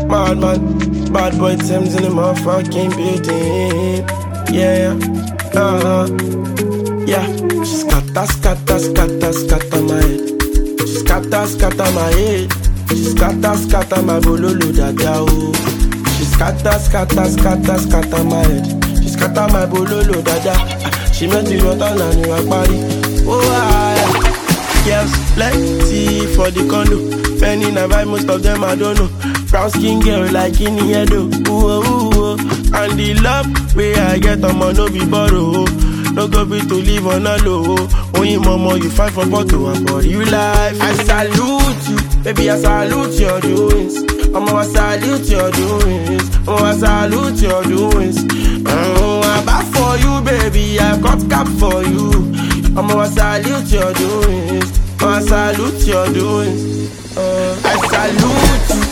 Madman, bad boy Thames in the motherfucking building. Yeah, yeah. She scatter my head. She scatter my head. She scatter my bololo dada oh. She scatter my head. She scatter my bololo dada. She make the water and you body. Oh I girls plenty for the condo. Penny na vibe, most of them I don't know. Brown skin girl like in the head oh. Ooh. And the love where I get I'ma no be borrow. No go be to live on a low. Only mama you fight for bottle and for real life. I salute you, baby I salute your doings. I'ma salute your doings. I'ma salute your doings. I'm back for you baby, I got cap for you. I'ma salute your doings. I'ma salute your doings. I salute you.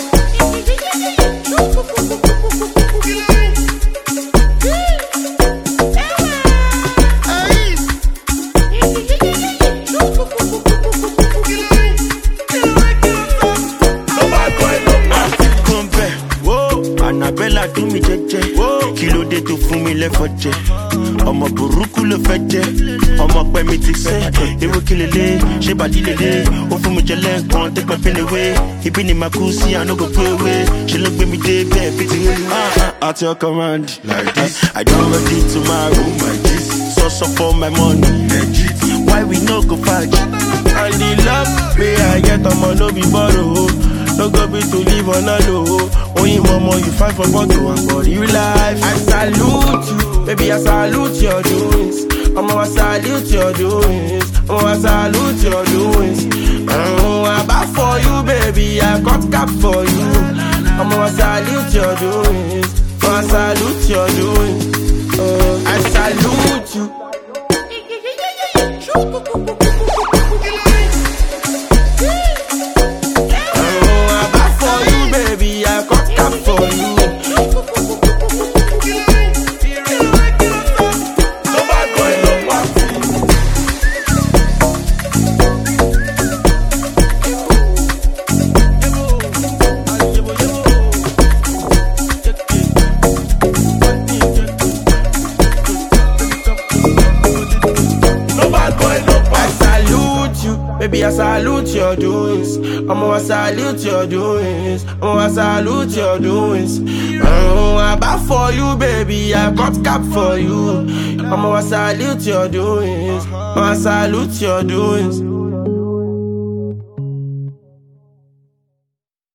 Annabella do mi jeje, kilo de to fún mi lẹ́fọ̀jẹ̀. Ọmọ burúkú ló fẹ́ jẹ́, ọmọ pẹ́ mi ti sẹ́. Ewu kilele, ṣé bàdí lele? Ó fún mi jẹ lẹ́ẹ̀kan, take my pain away. Ibi ni màá kú sí, I no go play away. Ṣé ló gbé mi dé bẹ́ẹ̀ bí ti rí? At your command, like this. I don't ready to my room, like this. So for my money, legit. Why we no go fight? And the love where I get I'ma no be borrow. No go be to live on a low. Only mama you fight for bottle and for real life. I salute you, baby I salute your doings. I'ma salute your doings. I'ma salute your doings. I'm back for you baby, I got cap for you. I'ma salute your doings. I'ma salute your doings. I salute you. Baby, I salute your doings. I'ma salute your doings. I'ma salute your doings. I'm back for you, baby. I got cap for you. I'ma salute your doings. I'ma salute your doings.